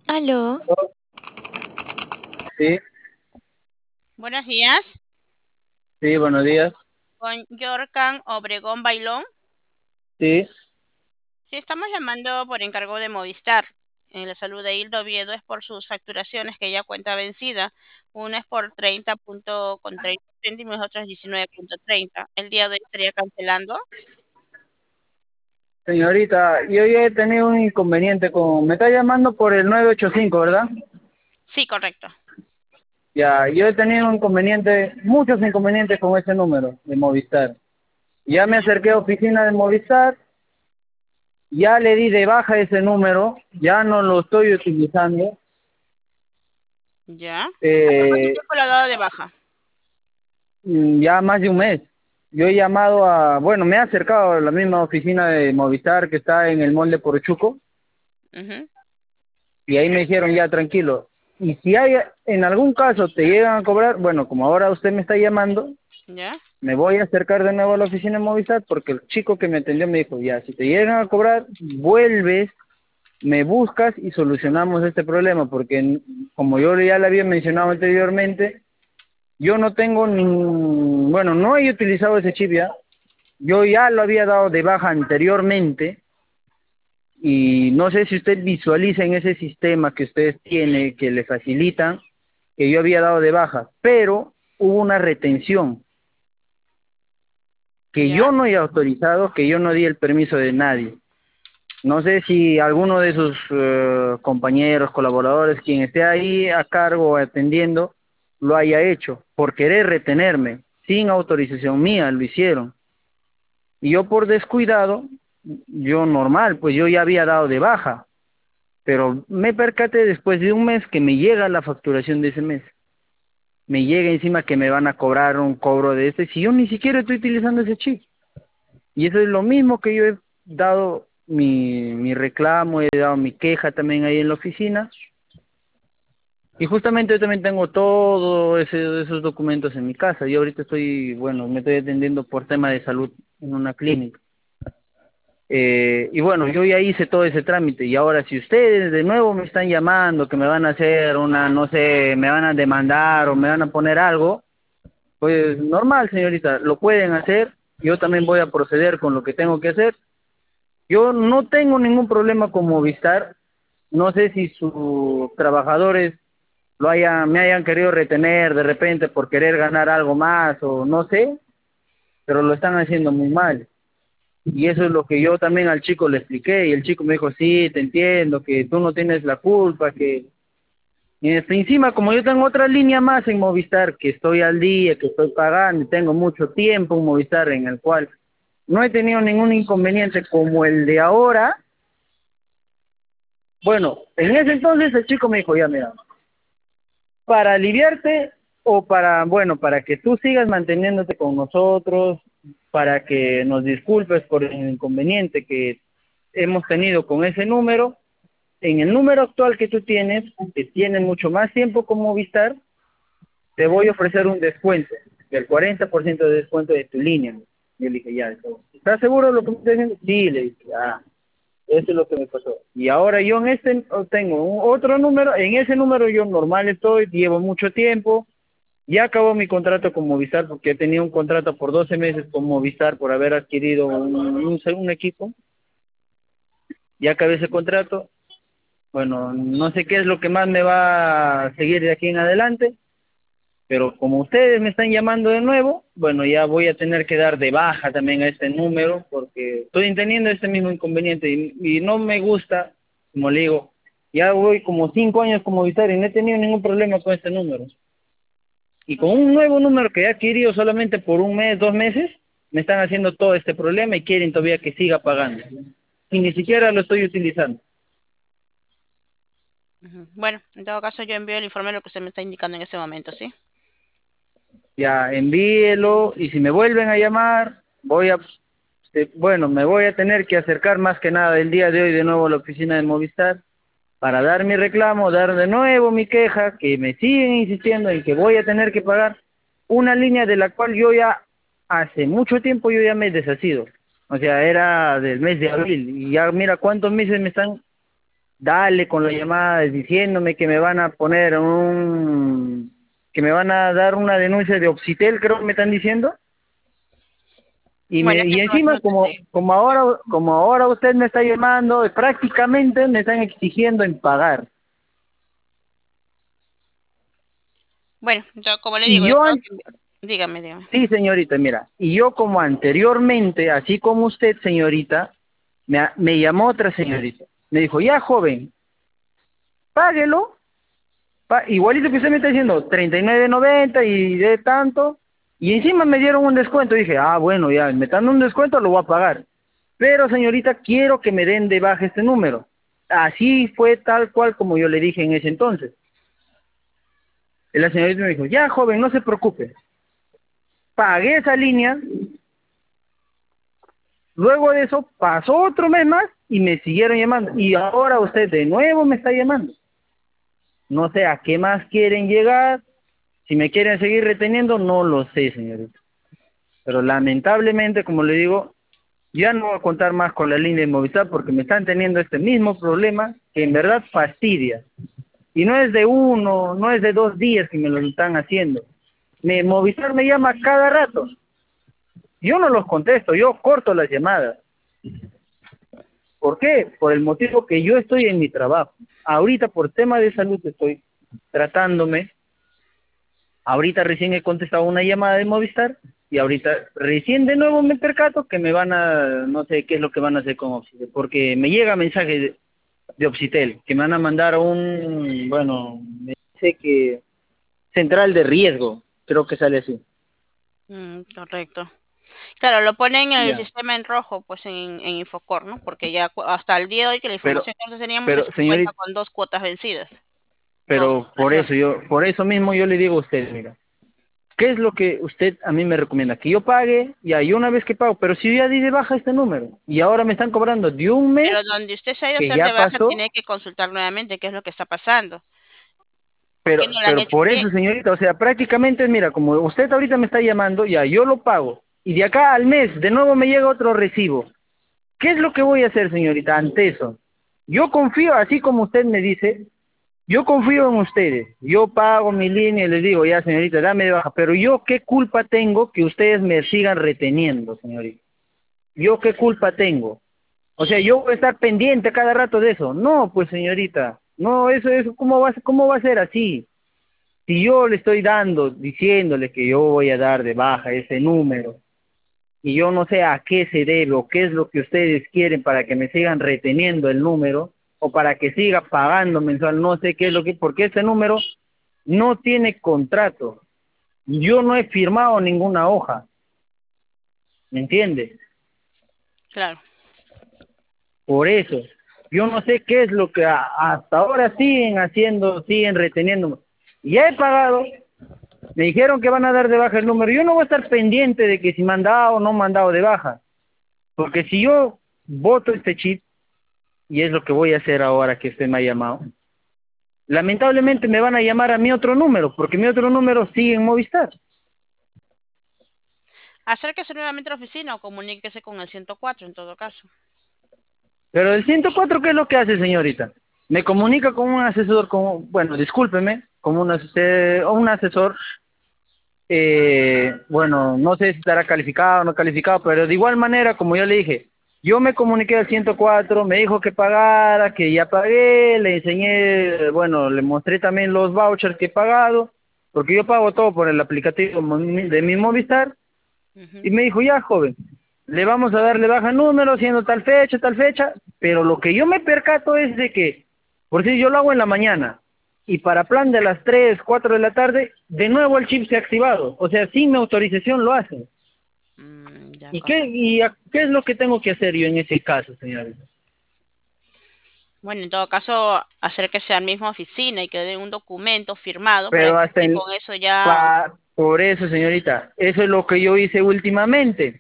Aló, Sí, Buenos días, sí, buenos días. con Yorkan Obregón Bailón. Sí, Sí, estamos llamando por encargo de Movistar. En la salud de Hildo Oviedo es por sus facturaciones que ya cuenta vencida. Una es por 30 punto con 30 céntimos, otra es 19,30. El día de hoy estaría cancelando. señorita, yo ya he tenido un inconveniente con... Me está llamando por el 985, ¿verdad? Sí, correcto. Ya, yo he tenido un inconveniente, muchos inconvenientes con ese número de Movistar. Ya me Ya, acerqué a oficina de Movistar, ya le di de baja ese número, ya no lo estoy utilizando. ya. ¿Hace cuánto Eh, tiempo lo ha dado de baja? ya más de un mes. Yo he llamado a... Bueno, me he acercado a la misma oficina de Movistar que está en el molde Poruchuco. Ujú. Y ahí me dijeron ya tranquilo. Y si hay en algún caso te llegan a cobrar, bueno, como ahora usted me está llamando, Ya, me voy a acercar de nuevo a la oficina de Movistar porque el chico que me atendió me dijo, ya, si te llegan a cobrar, vuelves, me buscas y solucionamos este problema, porque como yo ya le había mencionado anteriormente, yo no tengo ni, bueno, no he utilizado ese chip ya, yo ya lo había dado de baja anteriormente, y no sé si usted visualiza en ese sistema que ustedes tienen, que le facilitan, que yo había dado de baja, pero hubo una retención que ya. yo no he autorizado, que yo no di el permiso de nadie. No sé si alguno de sus compañeros, colaboradores, quien esté ahí a cargo o atendiendo, lo haya hecho por querer retenerme, sin autorización mía, lo hicieron. Y yo por descuidado, yo normal, pues yo ya había dado de baja. Pero me percaté después de un mes que me llega la facturación de ese mes. Me llega encima que me van a cobrar un cobro de este, si yo ni siquiera estoy utilizando ese chip. Y eso es lo mismo que yo he dado mi reclamo, he dado mi queja también ahí en la oficina. Y justamente yo también tengo todos esos documentos en mi casa. Yo ahorita estoy, bueno, me estoy atendiendo por tema de salud en una clínica. Y bueno, yo ya hice todo ese trámite y ahora si ustedes de nuevo me están llamando, que me van a hacer una, no sé, me van a demandar o me van a poner algo, pues normal, señorita, lo pueden hacer, yo también voy a proceder con lo que tengo que hacer. Yo no tengo ningún problema con Movistar, no sé si sus trabajadores me hayan querido retener de repente por querer ganar algo más o no sé, pero lo están haciendo muy mal. Y eso es lo que yo también al chico le expliqué, y el chico me dijo, sí, te entiendo, que tú no tienes la culpa, que... Y encima, como yo tengo otra línea más en Movistar, que estoy al día, que estoy pagando, y tengo mucho tiempo en Movistar, en el cual no he tenido ningún inconveniente como el de ahora, bueno, en ese entonces el chico me dijo, ya mira, para aliviarte o para, bueno, para que tú sigas manteniéndote con nosotros, para que nos disculpes por el inconveniente que hemos tenido con ese número, en el número actual que tú tienes, que tiene mucho más tiempo con Movistar, te voy a ofrecer un descuento del 40% de descuento de tu línea. Yo le dije, ya, ¿estás seguro de lo que me estás diciendo? Sí, le dije, ah, eso es lo que me pasó. Y ahora yo en este tengo otro número, en ese número yo normal estoy, llevo mucho tiempo, ya acabó mi contrato con Movistar porque tenía un contrato por 12 meses con Movistar por haber adquirido un equipo, ya acabé ese contrato. Bueno, no sé qué es lo que más me va a seguir de aquí en adelante, pero como ustedes me están llamando de nuevo, bueno, ya voy a tener que dar de baja también a este número porque estoy teniendo este mismo inconveniente y no me gusta, como le digo, ya voy como 5 años como Movistar y no he tenido ningún problema con este número. Y con un nuevo número que he adquirido solamente por un mes, 2 meses, me están haciendo todo este problema y quieren todavía que siga pagando. Y ni siquiera lo estoy utilizando. Ujú. Bueno, en todo caso yo envío el informe de lo que usted me está indicando en ese momento, ¿sí? Ya envíelo y si me vuelven a llamar, bueno, me voy a tener que acercar más que nada el día de hoy de nuevo a la oficina de Movistar para dar mi reclamo, dar de nuevo mi queja, que me siguen insistiendo en que voy a tener que pagar una línea de la cual yo ya hace mucho tiempo yo ya me he deshacido. O sea, era del mes de abril y ya mira cuántos meses me están dale con la llamada diciéndome que me van a poner que me van a dar una denuncia de Obsitel, creo que me están diciendo. Bueno, esa Y información encima no tendría. como ahora usted me está llamando, prácticamente me están exigiendo en pagar. Bueno, yo como le digo, Y yo yo tengo que dígame, dígame. sí, señorita, mira, y yo como anteriormente, así como usted, señorita, me llamó otra señorita. Me dijo, ya joven, páguelo, igualito que usted me está diciendo, 39.90 y de tanto, y encima me dieron un descuento. Dije, ah, bueno, ya, me están dando un descuento, lo voy a pagar. Pero señorita, quiero que me den de baja este número. Así fue tal cual como yo le dije en ese entonces. Y la señorita me dijo, ya joven, no se preocupe. Pagué esa línea. Luego de eso pasó otro mes más y me siguieron llamando. Y ahora usted de nuevo me está llamando. No sé a qué más quieren llegar. Si me quieren seguir reteniendo, no lo sé, señorita. Pero lamentablemente, como le digo, ya no voy a contar más con la línea de Movistar porque me están teniendo este mismo problema que en verdad fastidia. Y no es de uno, no es de 2 días que me lo están haciendo. Movistar me llama cada rato. Yo no los contesto, yo corto las llamadas. ¿Por qué? Por el motivo que yo estoy en mi trabajo. Ahorita por tema de salud estoy tratándome. Ahorita recién he contestado una llamada de Movistar y ahorita recién de nuevo me percato que me van a, no sé qué es lo que van a hacer con Obsitel, porque me llega mensaje de Obsitel, que me van a mandar a bueno, me dice que central de riesgo, creo que sale así. Correcto. Claro, lo ponen en el Ya. sistema en rojo, pues en Infocor, ¿no? Porque ya hasta el día de hoy que la Pero, información que nosotros teníamos es pero que cuenta señorita, con 2 cuotas vencidas. Con pero inflación. por eso mismo yo le digo a usted, mira, ¿qué es lo que usted a mí me recomienda? Que yo pague, ya, y una vez que pago, pero si yo ya di de baja este número, y ahora me están cobrando de un mes Pero donde usted se ha ido a que hacer de ya baja, pasó, tiene que consultar nuevamente qué es lo que está pasando. ¿Por qué no lo han pero hecho por bien? eso, señorita, o sea, prácticamente, mira, como usted ahorita me está llamando, ya, yo lo pago, y de acá al mes, de nuevo me llega otro recibo. ¿Qué es lo que voy a hacer, señorita, ante eso? Yo confío, así como usted me dice, yo confío en ustedes, yo pago mi línea y les digo, ya señorita, dame de baja, pero yo qué culpa tengo que ustedes me sigan reteniendo, señorita. ¿Yo qué culpa tengo? O sea, yo voy a estar pendiente cada rato de eso. No, pues señorita, no, eso, cómo va a ser así? Si yo le estoy dando, diciéndole que yo voy a dar de baja ese número, y yo no sé a qué se debe o qué es lo que ustedes quieren para que me sigan reteniendo el número, o para que siga pagando mensual, no sé qué es lo que, porque este número no tiene contrato. Yo no he firmado ninguna hoja, ¿me entiendes? Claro. Por eso, yo no sé qué es lo que hasta ahora siguen haciendo, siguen reteniendo. Ya he pagado, me dijeron que van a dar de baja el número. Yo no voy a estar pendiente de que si me han dado o no me han dado de baja. Porque si yo voto este chip, y es lo que voy a hacer ahora que usted me ha llamado, lamentablemente me van a llamar a mi otro número, porque mi otro número sigue en Movistar. Acérquese nuevamente a la oficina o comuníquese con el 104 en todo caso. Pero el 104, ¿qué es lo que hace, señorita? Me comunica con un asesor, bueno, discúlpeme, como un asesor. Bueno, no sé si estará calificado o no calificado, pero de igual manera, como yo le dije, yo me comuniqué al 104, me dijo que pagara, que ya pagué, le enseñé, bueno, le mostré también los vouchers que he pagado, porque yo pago todo por el aplicativo de mi Movistar, y Ujú. me dijo, ya joven, le vamos a darle baja número, siendo tal fecha, pero lo que yo me percato es de que, por si yo lo hago en la mañana, y para plan de las 3 4 de la tarde, de nuevo el chip se ha activado, o sea, sin mi autorización lo hacen. Ya ¿Y comprendo. qué es lo que tengo que hacer yo en ese caso, señores? Bueno, en todo caso, acérquese a la misma oficina y que den un documento firmado para Pero que hasta así en, con eso ya. por eso, señorita, eso es lo que yo hice últimamente.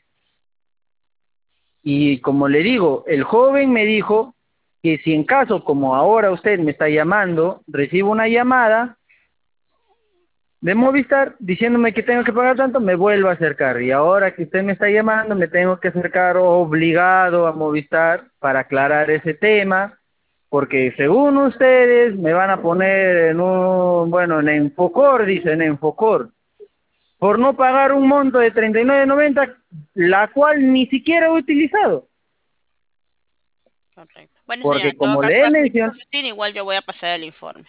Y como le digo, el joven me dijo que si en caso, como ahora usted me está llamando, recibo una llamada de Movistar diciéndome que tengo que pagar tanto, me vuelvo a acercar. Y ahora que usted me está llamando, me tengo que acercar obligado a Movistar para aclarar ese tema, porque según ustedes me van a poner en un, bueno, en Enfocor, dicen Enfocor, por no pagar un monto de 39.90, la cual ni siquiera he utilizado, Correcto. Bueno, señora, porque en todo como caso, le he así como mencionado, rutina, igual yo voy a pasar el informe.